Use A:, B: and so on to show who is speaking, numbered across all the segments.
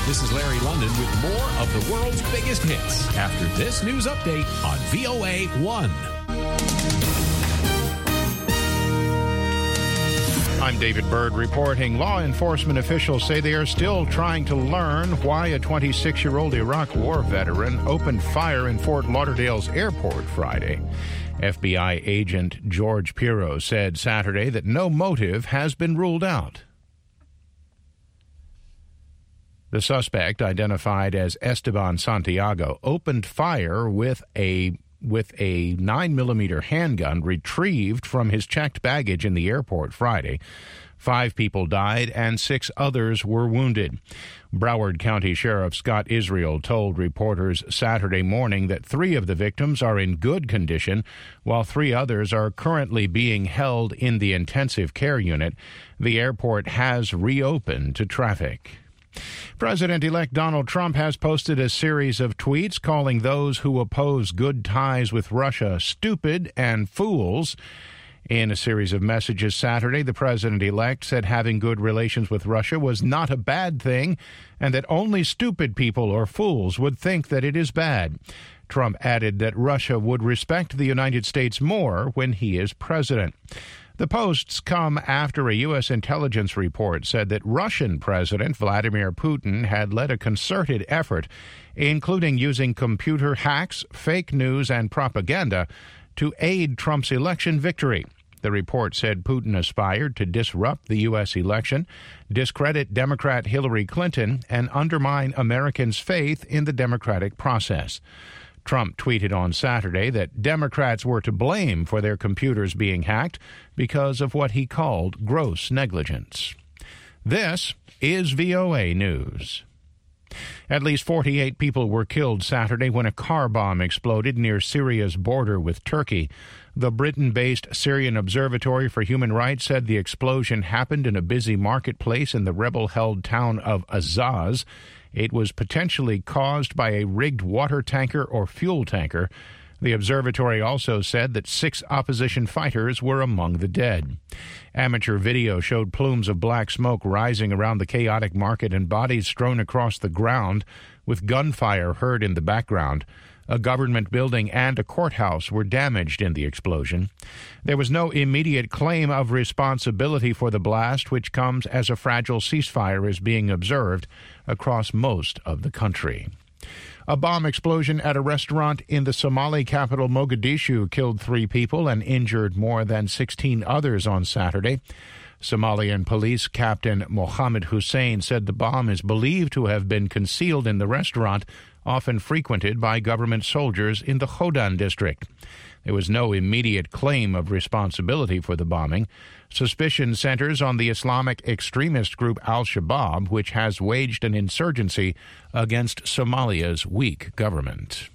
A: This is Larry London with more of the world's biggest hits after this news update on VOA 1.
B: I'm David Byrd reporting. Law enforcement officials say they are still trying to learn why a 26-year-old Iraq War veteran opened fire in Fort Lauderdale's airport Friday. FBI agent George Pirro said Saturday that no motive has been ruled out. The suspect, identified as Esteban Santiago, opened fire with a 9mm handgun retrieved from his checked baggage in the airport Friday. 5 people died and 6 others were wounded. Broward County Sheriff Scott Israel told reporters Saturday morning that 3 of the victims are in good condition, while 3 others are currently being held in the intensive care unit. The airport has reopened to traffic. President-elect Donald Trump has posted a series of tweets calling those who oppose good ties with Russia stupid and fools. In a series of messages Saturday, the president-elect said having good relations with Russia was not a bad thing and that only stupid people or fools would think that it is bad. Trump added that Russia would respect the United States more when he is president. The posts come after a U.S. intelligence report said that Russian President Vladimir Putin had led a concerted effort, including using computer hacks, fake news, and propaganda to aid Trump's election victory. The report said Putin aspired to disrupt the U.S. election, discredit Democrat Hillary Clinton, and undermine Americans' faith in the democratic process. Trump tweeted on Saturday that Democrats were to blame for their computers being hacked because of what he called gross negligence. This is VOA News. At least 48 people were killed Saturday when a car bomb exploded near Syria's border with Turkey. The Britain-based Syrian Observatory for Human Rights said the explosion happened in a busy marketplace in the rebel-held town of Azaz. It was potentially caused by a rigged water tanker or fuel tanker. The observatory also said that 6 opposition fighters were among the dead. Amateur video showed plumes of black smoke rising around the chaotic market and bodies strewn across the ground, with gunfire heard in the background. A government building and a courthouse were damaged in the explosion. There was no immediate claim of responsibility for the blast, which comes as a fragile ceasefire is being observed across most of the country. A bomb explosion at a restaurant in the Somali capital Mogadishu killed 3 people and injured more than 16 others on Saturday. Somalian police captain Mohammed Hussein said the bomb is believed to have been concealed in the restaurant, often frequented by government soldiers in the Hodan district. There was no immediate claim of responsibility for the bombing. Suspicion centers on the Islamic extremist group Al-Shabaab, which has waged an insurgency against Somalia's weak government.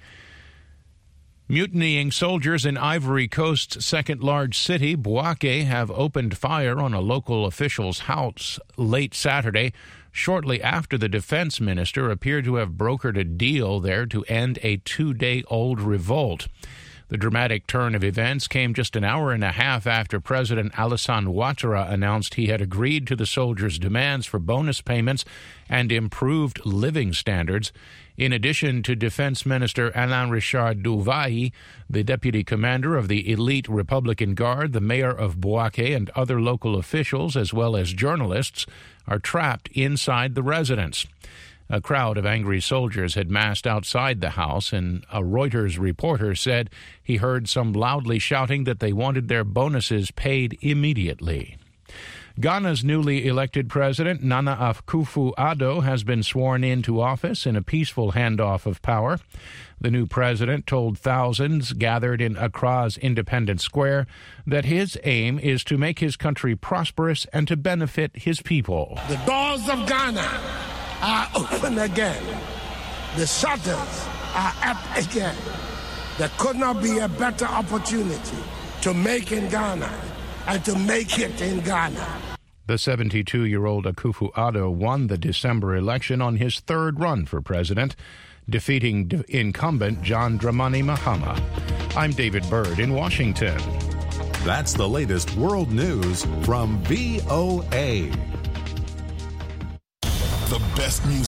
B: Mutinying soldiers in Ivory Coast's second-largest city, Bouaké, have opened fire on a local official's house late Saturday, shortly after the defense minister appeared to have brokered a deal there to end a 2-day-old revolt. The dramatic turn of events came just an hour and a half after President Alassane Ouattara announced he had agreed to the soldiers' demands for bonus payments and improved living standards. In addition to Defense Minister Alain Richard Douvahi, the deputy commander of the elite Republican Guard, the mayor of Bouaké, and other local officials, as well as journalists, are trapped inside the residence. A crowd of angry soldiers had massed outside the house, and a Reuters reporter said he heard some loudly shouting that they wanted their bonuses paid immediately. Ghana's newly elected president, Nana Akufo-Addo, has been sworn into office in a peaceful handoff of power. The new president told thousands gathered in Accra's Independence Square that his aim is to make his country prosperous and to benefit his people.
C: The doors of Ghana are open again. The shutters are up again. There could not be a better opportunity to make in Ghana and to make it in Ghana.
B: The 72-year-old Akufo-Addo won the December election on his 3rd run for president, defeating incumbent John Dramani Mahama. I'm David Byrd in Washington.
D: That's the latest world news from VOA.
E: The best music.